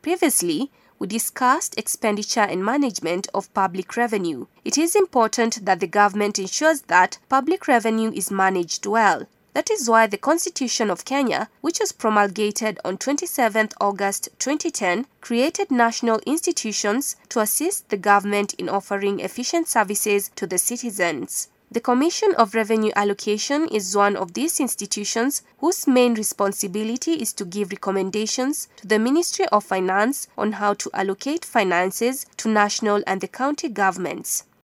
Previously, we discussed expenditure and management of public revenue. It is important that the government ensures that public revenue is managed well. That is why the Constitution of Kenya, which was promulgated on 27 August 2010, created national institutions to assist the government in offering efficient services to the citizens. The Commission of Revenue Allocation is one of these institutions whose main responsibility is to give recommendations to the Ministry of Finance on how to allocate finances to national and the county governments.